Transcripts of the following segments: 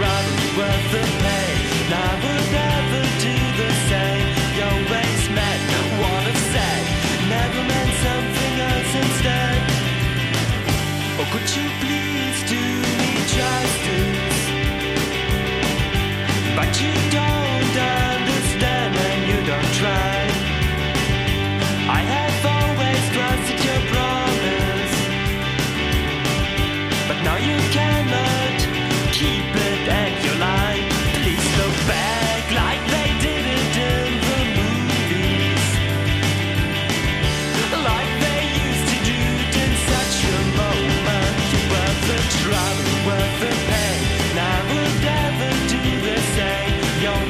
trouble worth the pain. I would never do the same. You always meant what I've said, never meant something else instead. Or could you please do me justice? But you don't understand and you don't try. I have always trusted your promise, but now you cannot keep it and you lie. Please look back like they did it in the movies, like they used to do it in such a moment. Worth the trouble, worth the pain. I would never do the same. You're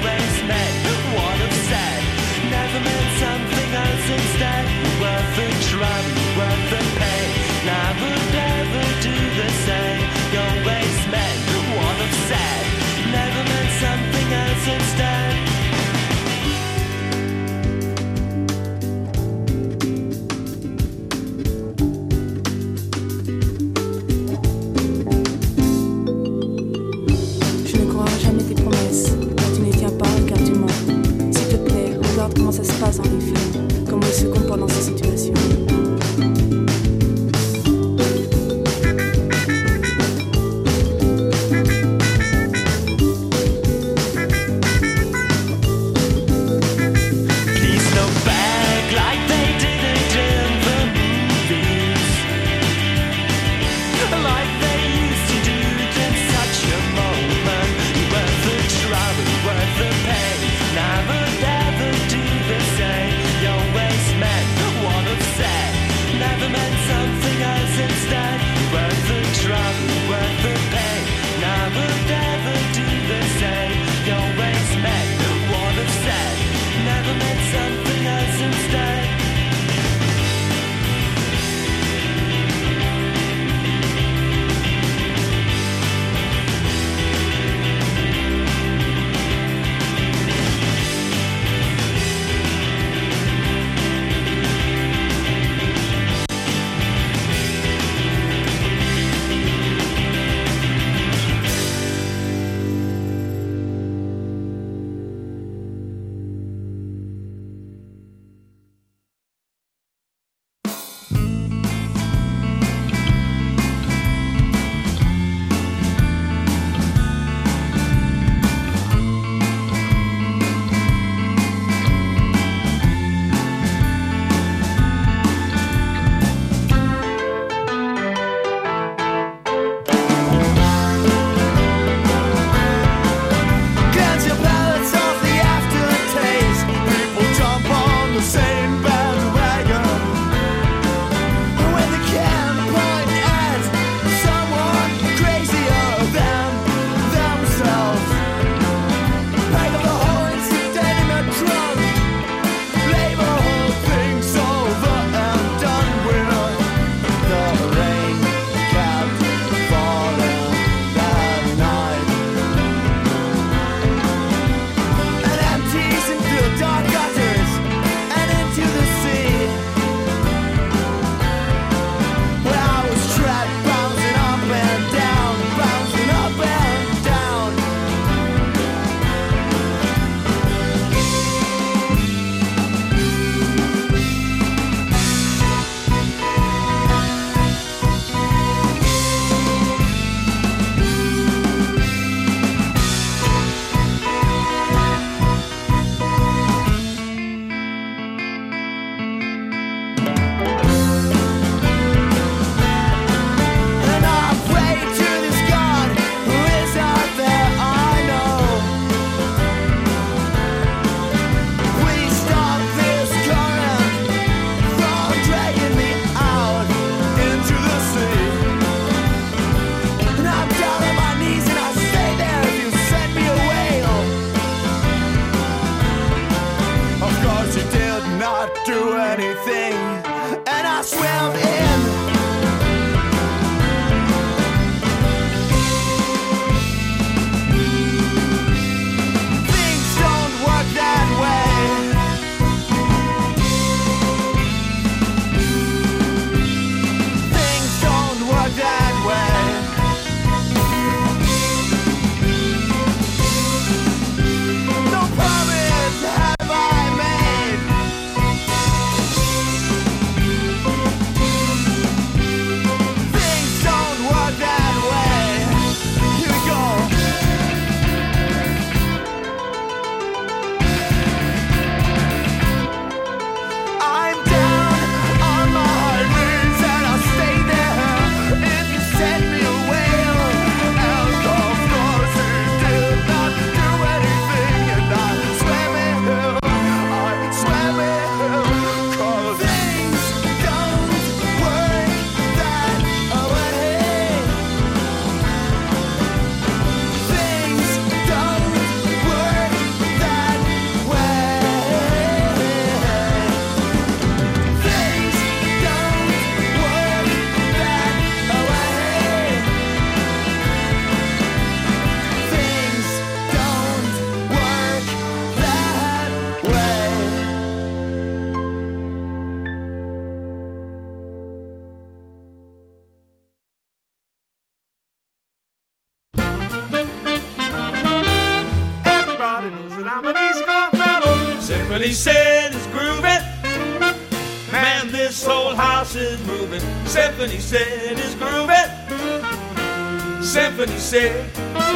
Symphony said it's grooving. Man, this whole house is moving. Symphony said it's grooving. Symphony said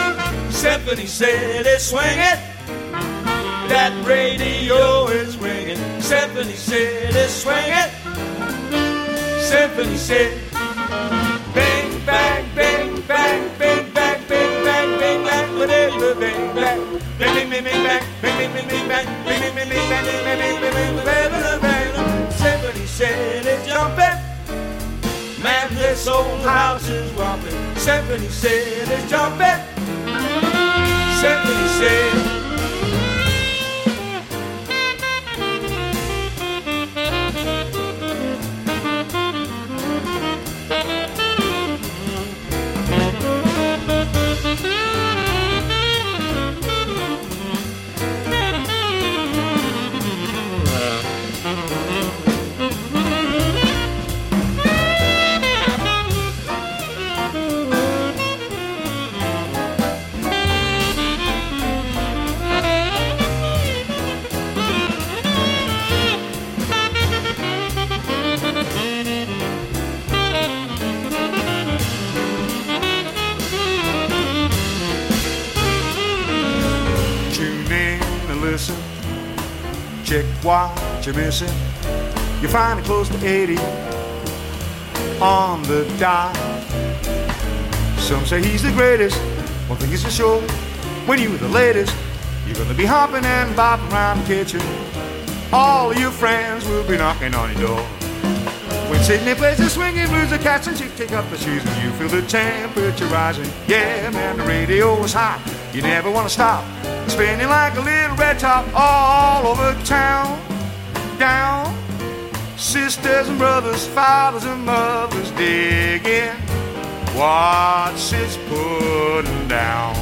it's swinging. That radio is ringing. Symphony said it's swinging. Symphony said, bang, bang, bang, bang, bang, bang, bang, bang, bang, bang, whatever, bang, bang, bang, bang, bang, bang, bang, bang, bang, bang, bang, bang, bang, bang, bang, bang, Symphony said it's jumping. Man, this old house is romping. Symphony said it's jumping. Symphony said. Check what you're missing. You find it close to 80 on the dot. Some say he's the greatest. One thing is for sure, when you're the latest, you're gonna be hopping and bopping around the kitchen. All of your friends will be knocking on your door. When Sydney plays the swinging blues, the cats and chicks take up the shoes, and you feel the temperature rising. Yeah, man, the radio is hot. You never wanna stop. Spinning like a little red top all over town. Down, sisters and brothers, fathers and mothers digging what's it's putting down.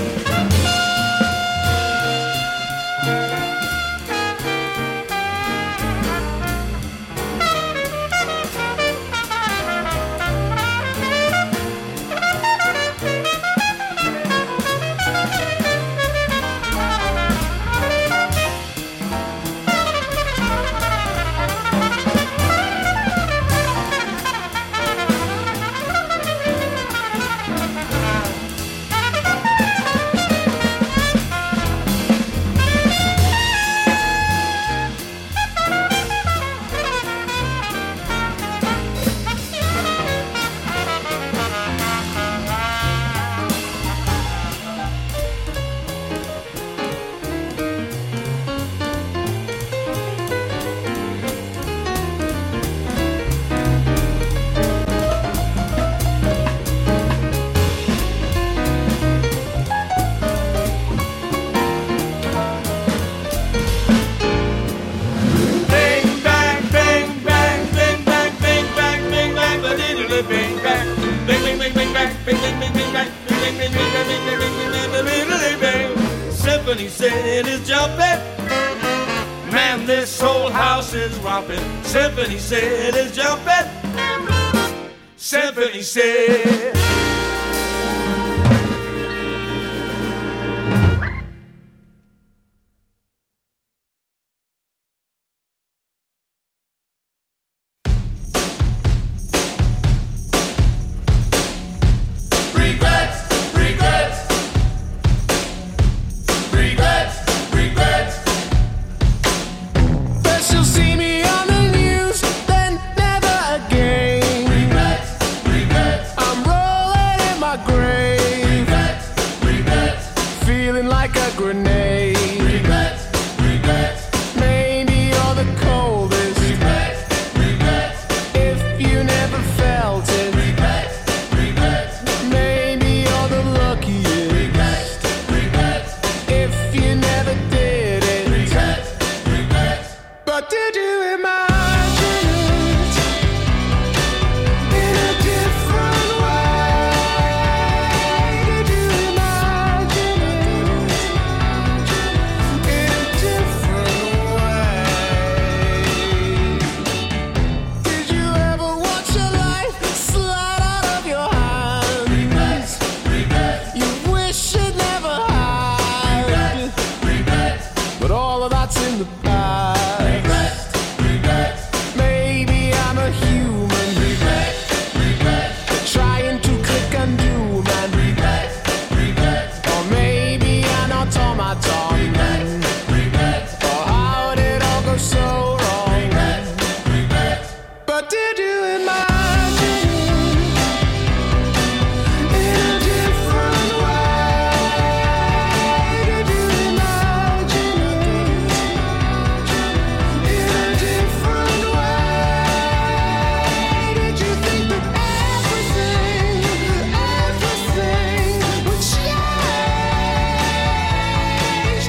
Symphony said it's jumping. Man, this whole house is romping. Symphony said it's jumping. Symphony said. thoughts on them. Oh, how did it all go so wrong? But did you imagine in a different way? Did you imagine in a different way? Did you think that everything would change?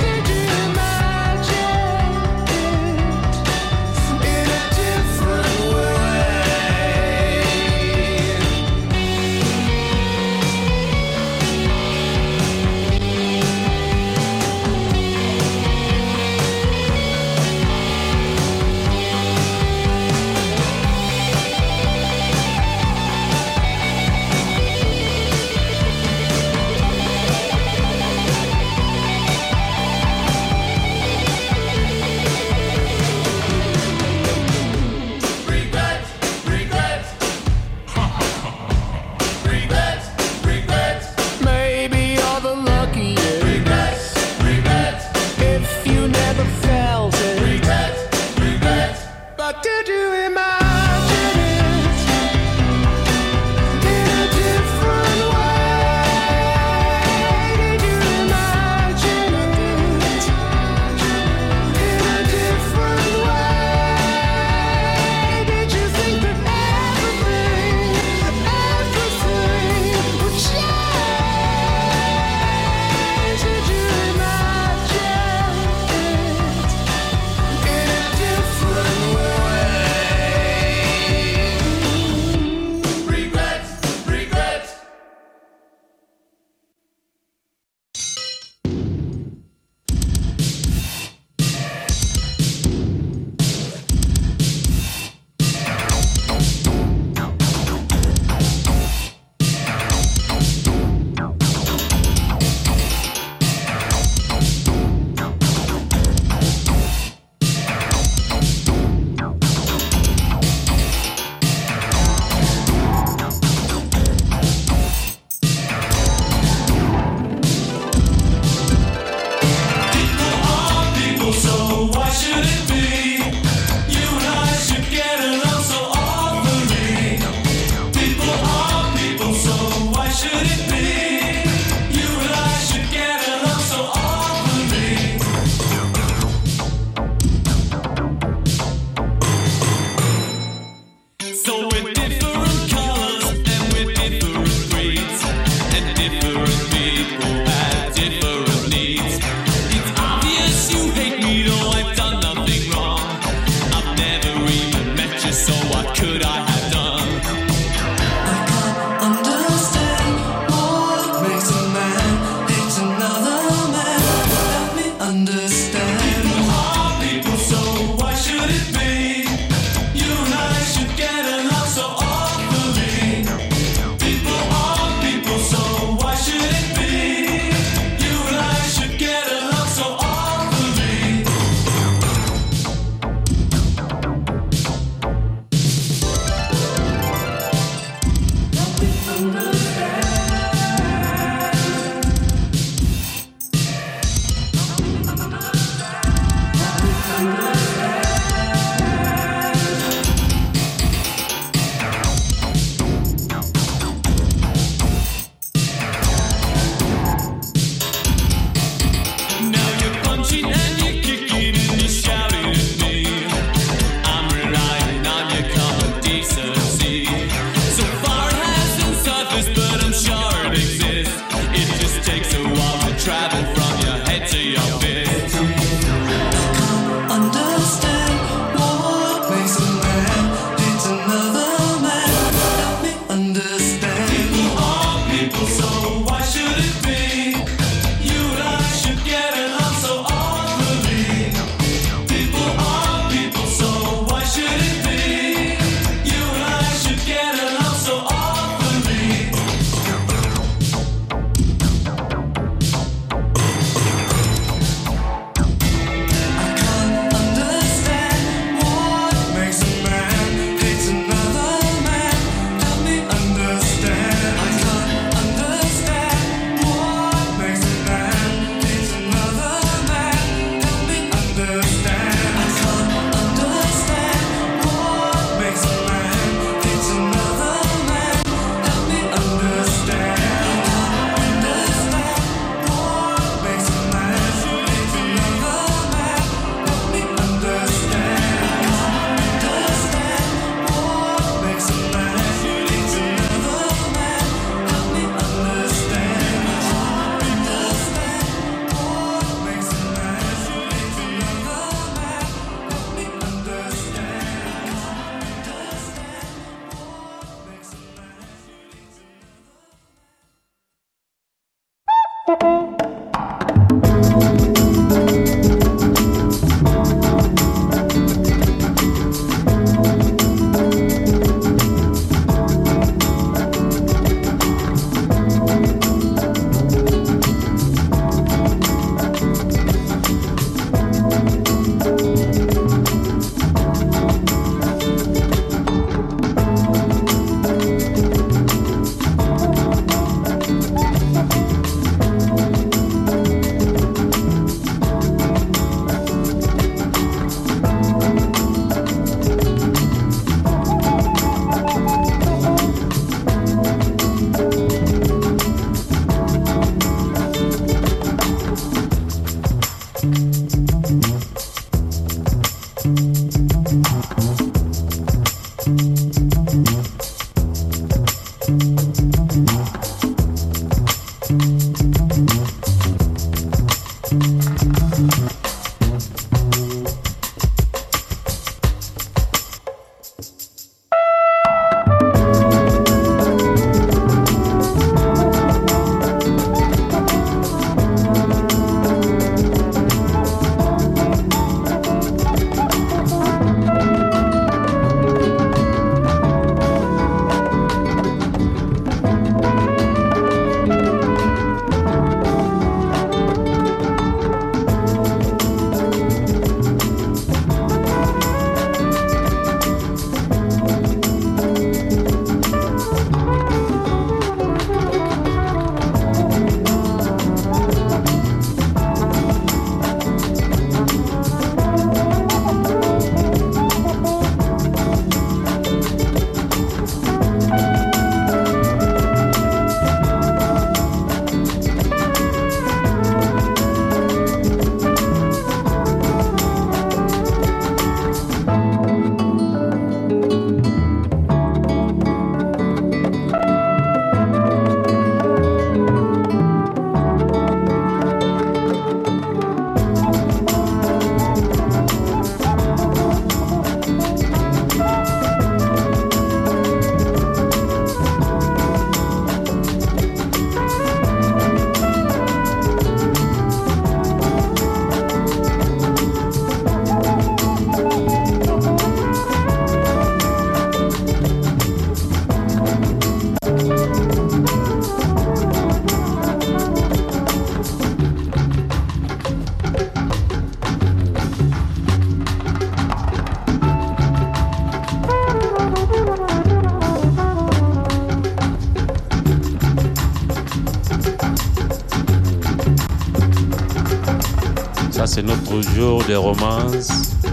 C'est notre jour de romance,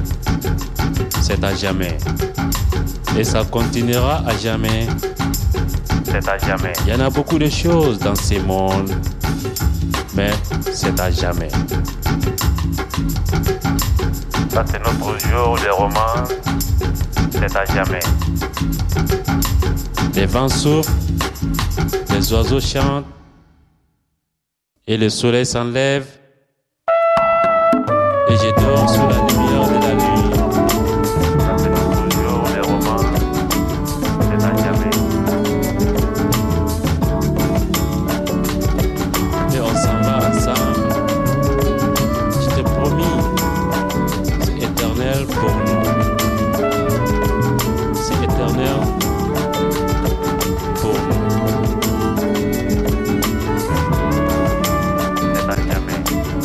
c'est à jamais. Et ça continuera à jamais, c'est à jamais. Il y en a beaucoup de choses dans ces mondes, mais c'est à jamais. Ça c'est notre jour de romance, c'est à jamais. Les vents soufflent, les oiseaux chantent, et le soleil s'enlève. Et je dors sous la lumière de la nuit. Ça c'est notre jour de romance, c'est à jamais. Et on s'en va ensemble. Je t'ai promis, c'est éternel pour nous. C'est éternel pour nous. C'est à jamais.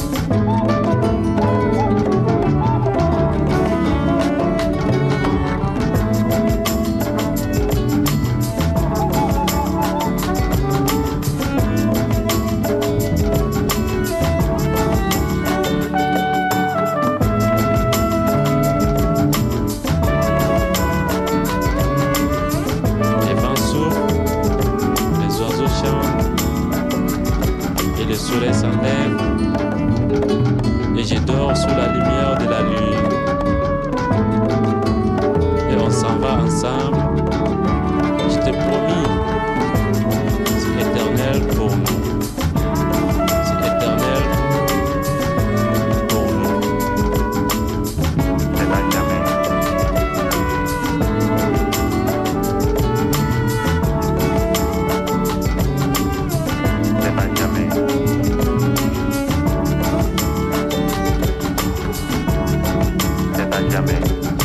Le soleil s'enlève et je dors sous la lumière de la lune. Et on s'en va ensemble. Je t'ai promis, c'est éternel pour nous. C'est éternel pour nous. C'est à jamais. C'est à jamais. Jamais.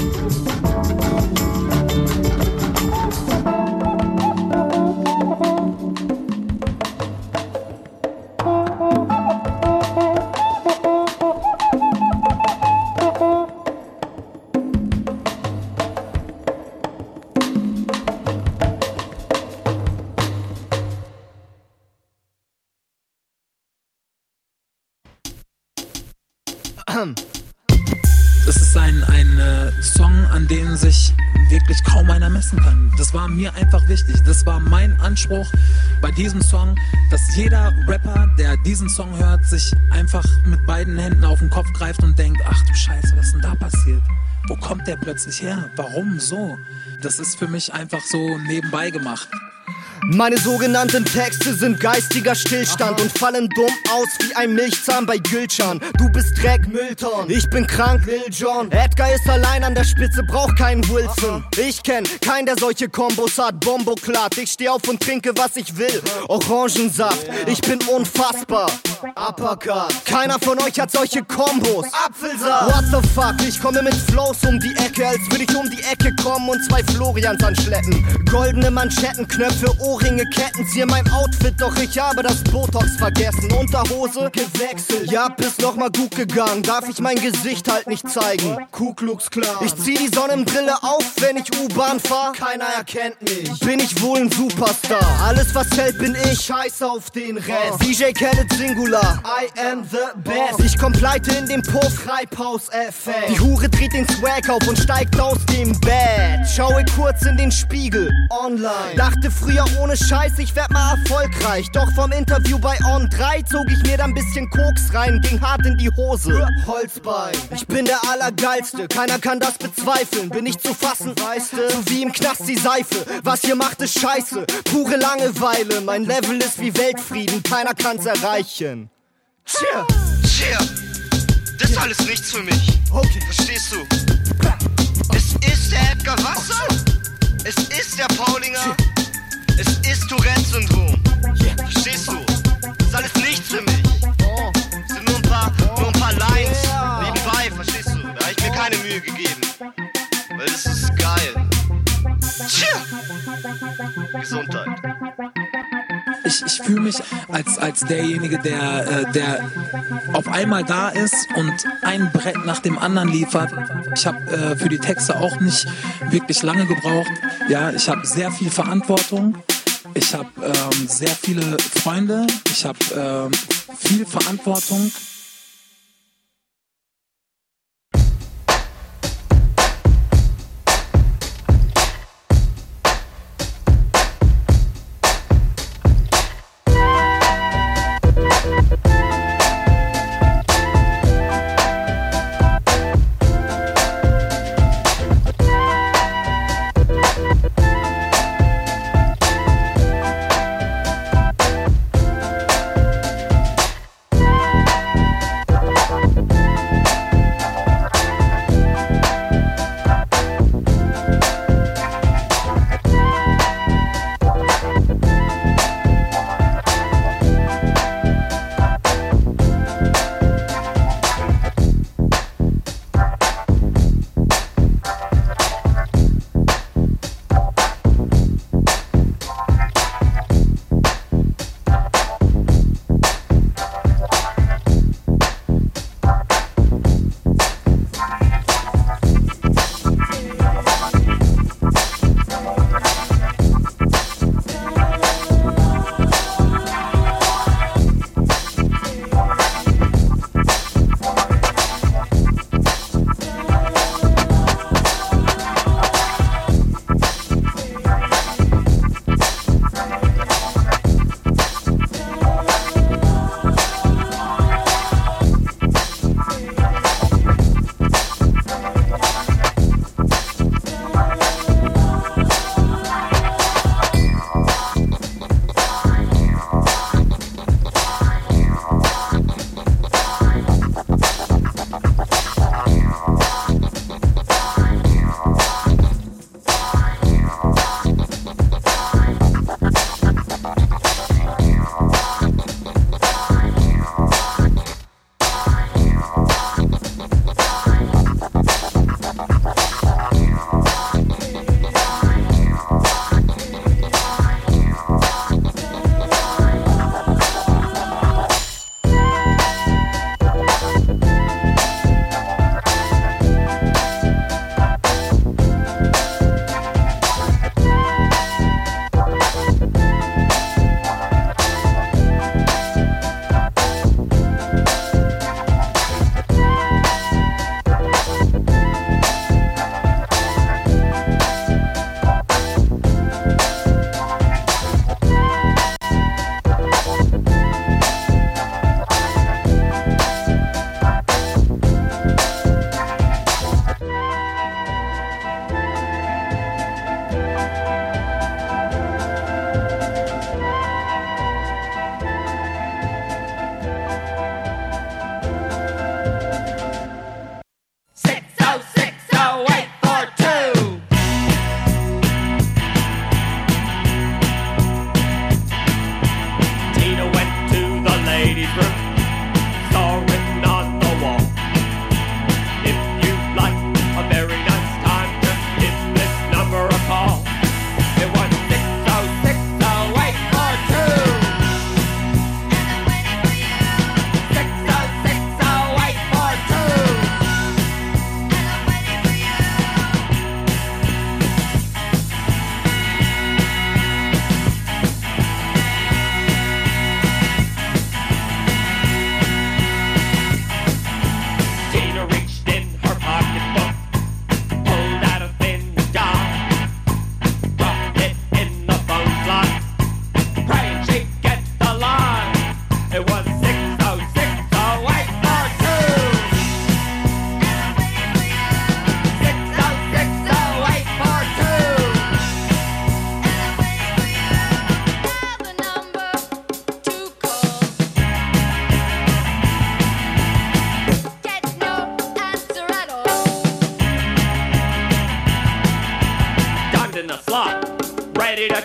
Das ist ein Song, an dem sich wirklich kaum einer messen kann. Das war mir einfach wichtig. Das war mein Anspruch bei diesem Song, dass jeder Rapper, der diesen Song hört, sich einfach mit beiden Händen auf den Kopf greift und denkt, ach du Scheiße, was ist denn da passiert? Wo kommt der plötzlich her? Warum so? Das ist für mich einfach so nebenbei gemacht. Meine sogenannten Texte sind geistiger Stillstand und fallen dumm aus wie ein Milchzahn bei Gülcan. Du bist Dreck, Müllton, ich bin krank, Lil Jon. Edgar ist allein an der Spitze, braucht keinen Wilson. Ich kenn keinen, der solche Kombos hat, Bombo klatt. Ich steh auf und trinke, was ich will, Orangensaft. Ich bin unfassbar, Uppercut. Keiner von euch hat solche Kombos, Apfelsaft. What the fuck, ich komme mit Flows um die Ecke, als würde ich um die Ecke kommen und 2 Florians anschleppen. Goldene Manschetten, Knöpfe, Ohrringe, Ketten, zieh mein Outfit, doch ich habe das Botox vergessen. Unterhose gewechselt, ja, bist noch mal gut gegangen. Darf ich mein Gesicht halt nicht zeigen? Ku Klux Klan. Ich zieh die Sonnenbrille auf, wenn ich U-Bahn fahr. Keiner erkennt mich. Bin ich wohl ein Superstar? Alles was zählt bin ich, scheiß auf den Rest. DJ Khaled Singular, I am the best. Ich komm pleite in dem Puff, Treibhauseffekt. Die Hure dreht den Swag auf und steigt aus dem Bett. Schaue kurz in den Spiegel, online. Dachte früher ohne Scheiß, ich werd mal erfolgreich. Doch vom Interview bei On 3 zog ich mir dann bisschen Koks rein, ging hart in die Hose. Holzbein, ich bin der Allergeilste, keiner kann das bezweifeln. Bin ich zu fassen, weißt du? So wie im Knast die Seife, was ihr macht ist scheiße. Pure Langeweile, mein Level ist wie Weltfrieden, keiner kann's erreichen. Tja, das ist alles nichts für mich. Okay. Verstehst du? Es ist der Edgar Wasser, es ist der Paulinger, es ist Tourette-Syndrom. Verstehst du? Das ist alles nichts für mich. Es sind nur ein paar Lines nebenbei, verstehst du? Da hab ich mir keine Mühe gegeben. Weil das ist geil. Tja! Gesundheit. Ich fühle mich als derjenige, der auf einmal da ist und ein Brett nach dem anderen liefert. Ich habe für die Texte auch nicht wirklich lange gebraucht. Ja, ich habe sehr viel Verantwortung. Ich habe sehr viele Freunde. Ich habe viel Verantwortung.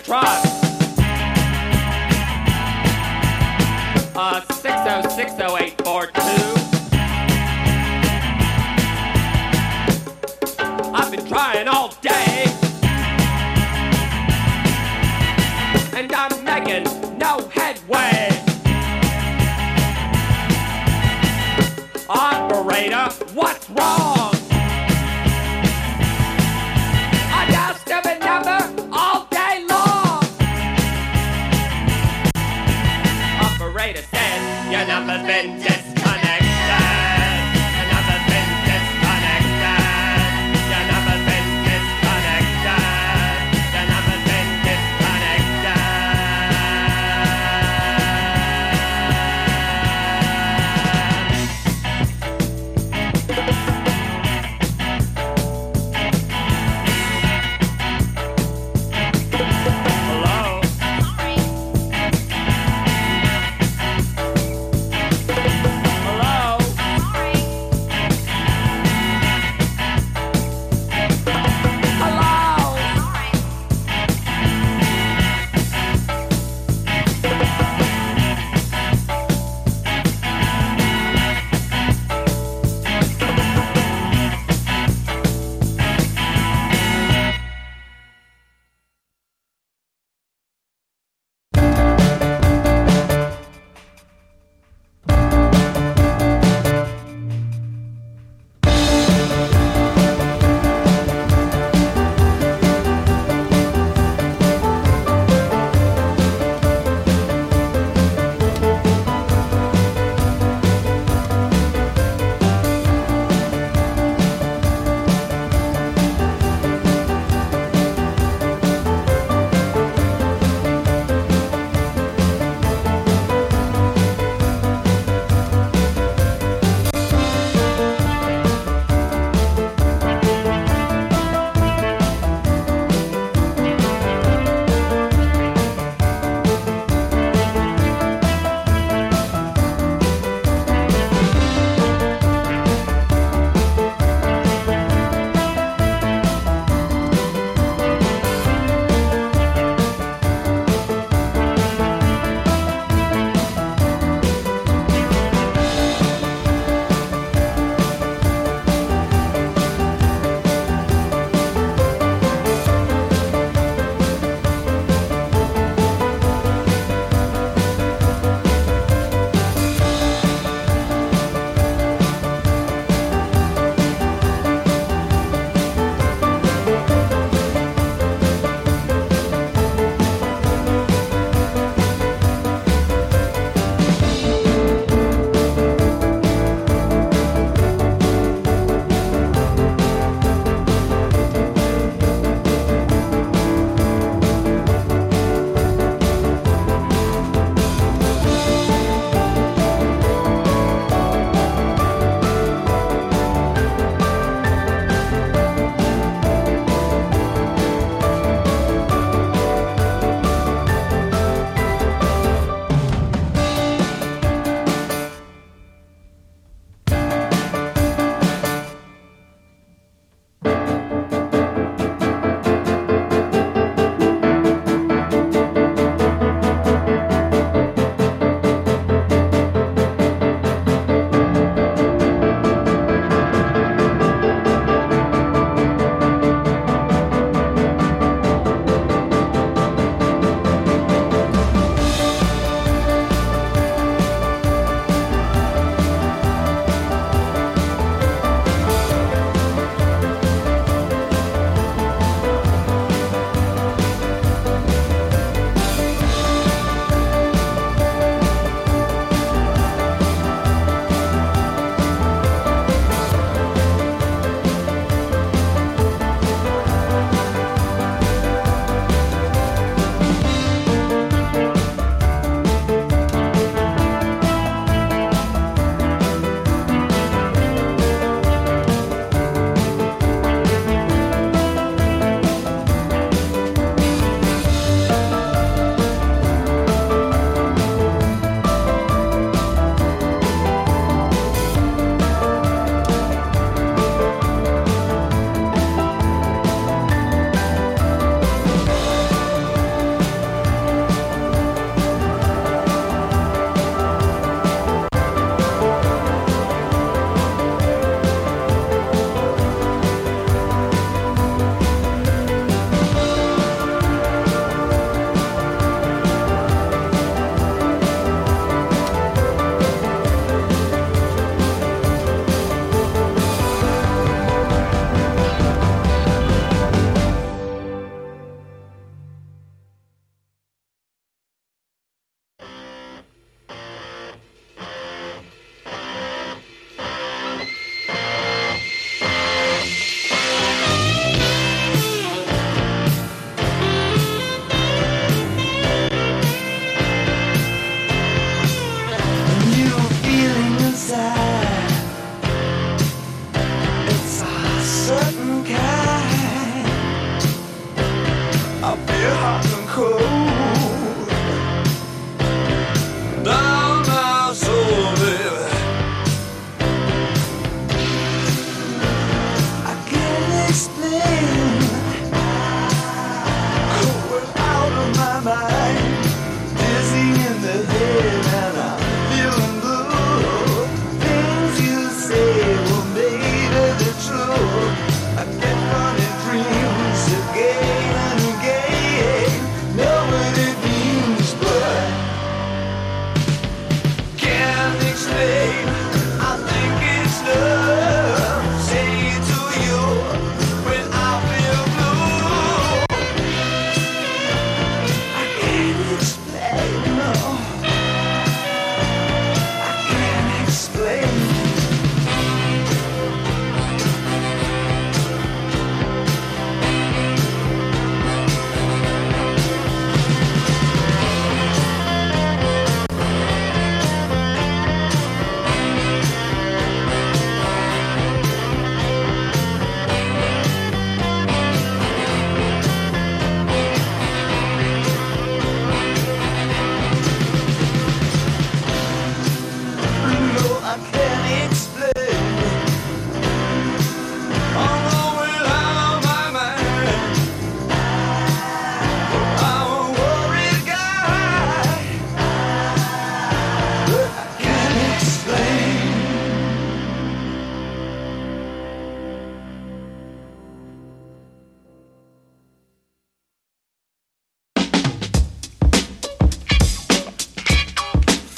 trust. 6060842. I've been trying all day, and I'm making no headway. Operator, what's wrong? I dial stupid number all day long. Operator says your number's been disconnected. Your number's been disconnected. Your number's been disconnected. Your number's been disconnected. Hello?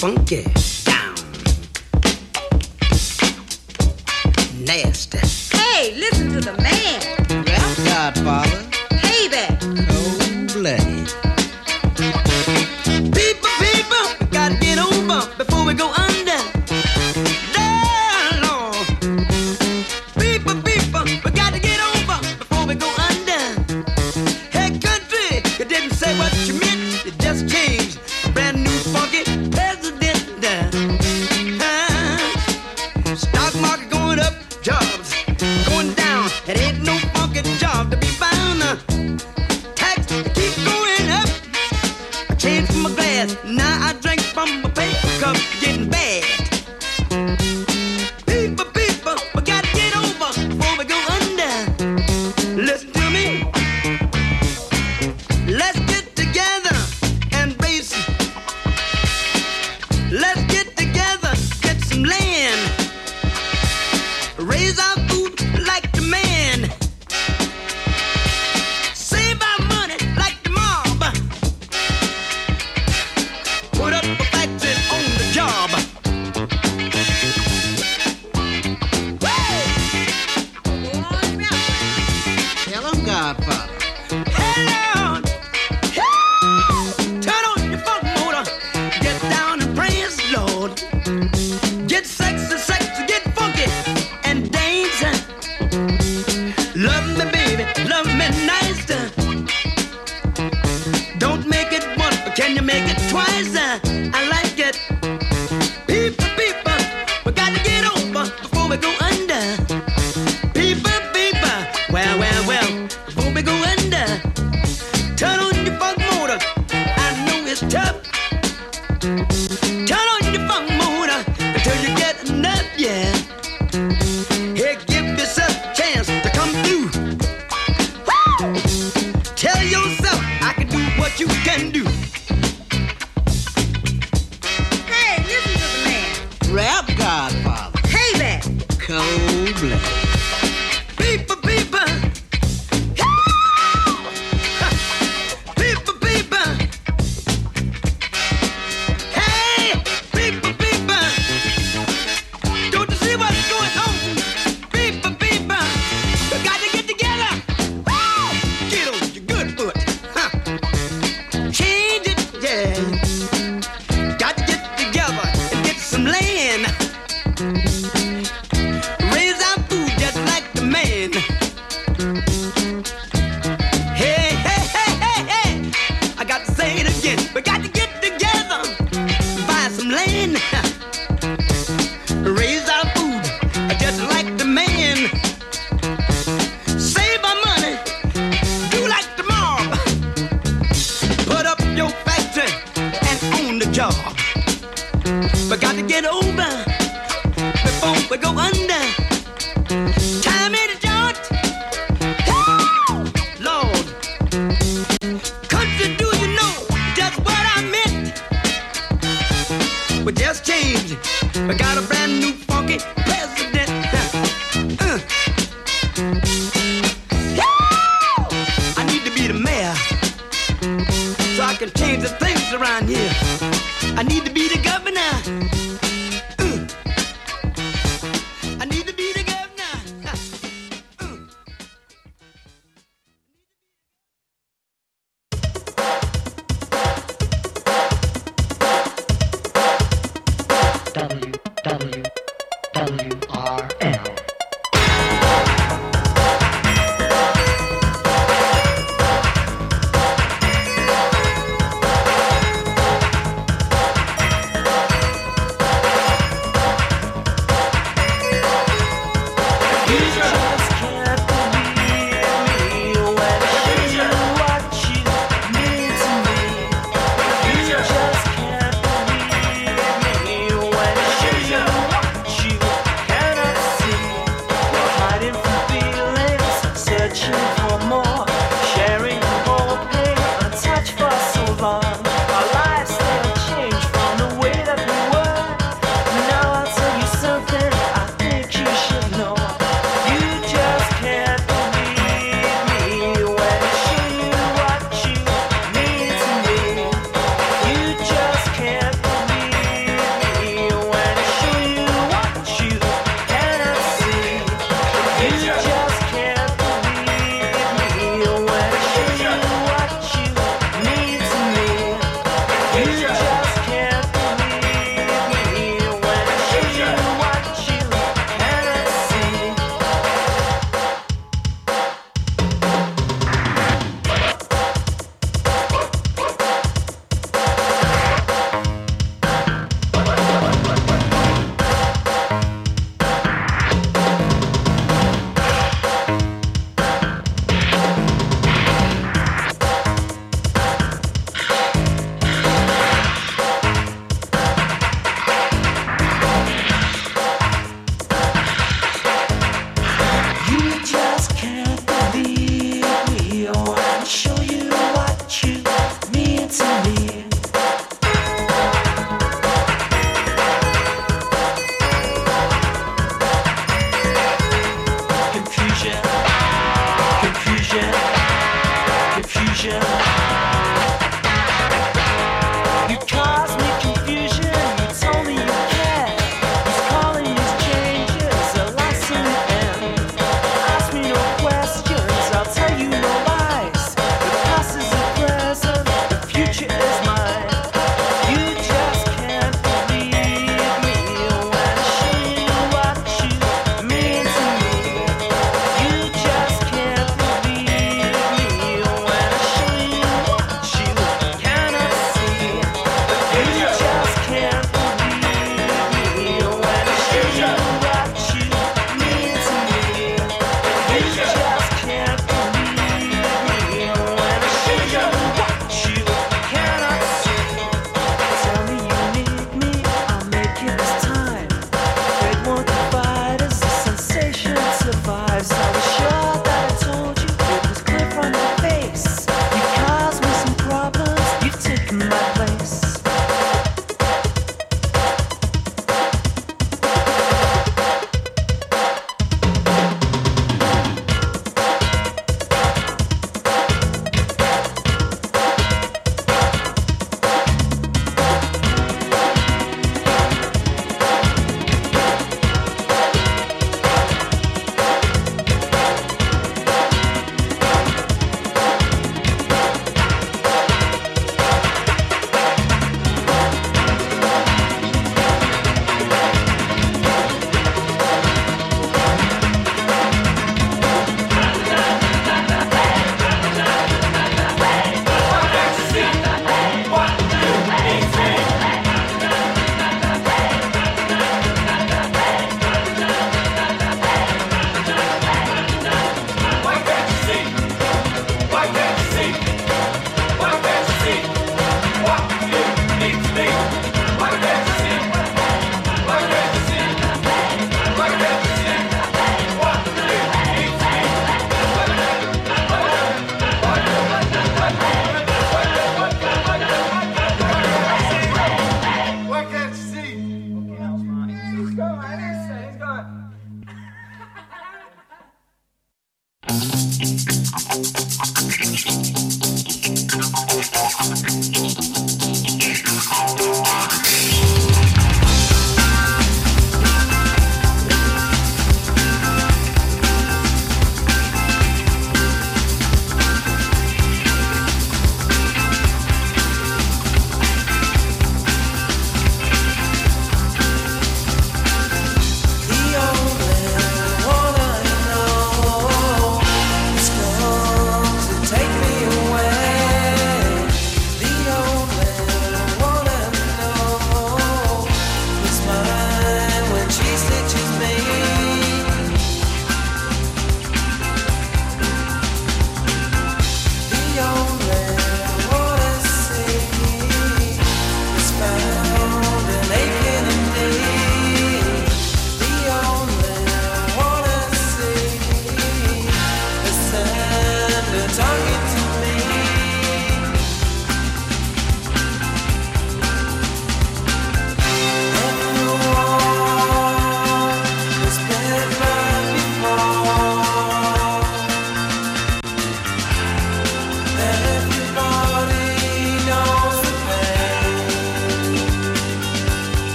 funky, down, nasty. Hey, listen to the man. Rap Godfather. Hey there. Cold-blooded. People, we gotta get over before we go under. Down, Lord. People, we gotta get over before we go under. Hey, country, you didn't say what you meant. You just changed. Brand new funky president. Stock market going up, jobs going down. It ain't no funky job to be found. Tax keep going up. I changed from my glass, now I drink from my paper cup. Getting bad. People, we gotta get over before we go under. Listen to me. Let's get together and race. Let's get together, get some land. Raise our food like the man. Save our money like the mob. Put up a factory on the job. Hello, Godfather. Hello. Turn on your funk motor. Get down and praise the Lord. Get sexy, get funky and dance. Love me, baby, love me nice. Don't make it once, but can you make it twice? I like it. People, we got to get over before we go under. People, well, before we go under. Turn on your funk motor. I know it's tough. Turn on your funk motor until you get enough, yeah. Hey, give yourself a chance to come through. Woo! Tell yourself I can do what you can do. Hey, listen to the man. Rap Godfather. Hey there. Cold-blooded. People. Hey, people. Don't you see what's going on? People. We got to get together. Woo! Get on your good foot. Change it, yeah. Got to get together and get some land. Raise our food just like the man. Hey. I got to say it again. We got to get together, buy some land. Raise our food just like the man. Save our money, do like the mob. Put up your factory and own the job. We got to get over before we go under. Time in the joint. Lord, country, do you know just what I meant? We just changed. We got a brand new funky president. I need to be the mayor so I can change the things around here. I need to be the governor. I need to be the governor. WWRL. You confusion. You caused me confusion. You told me you cared. These calling, these changes, a lesson end. Ask me no questions, I'll tell you no lies. The past is the present, the future is mine. You just can't believe me when I show you what you mean to me. You just can't believe me when I show you what you cannot see. You just can't believe me when I show you what you mean to me. You just can't believe me when I show you what you cannot see. Tell me you need me, I'll make it this time. Fate won't divide as the sensation survives. I was sure that I told you it was clear from your face. You caused me some problems, you've taken my place. Take me away.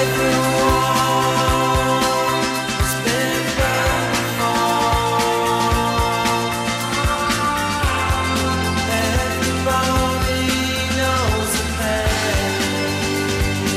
through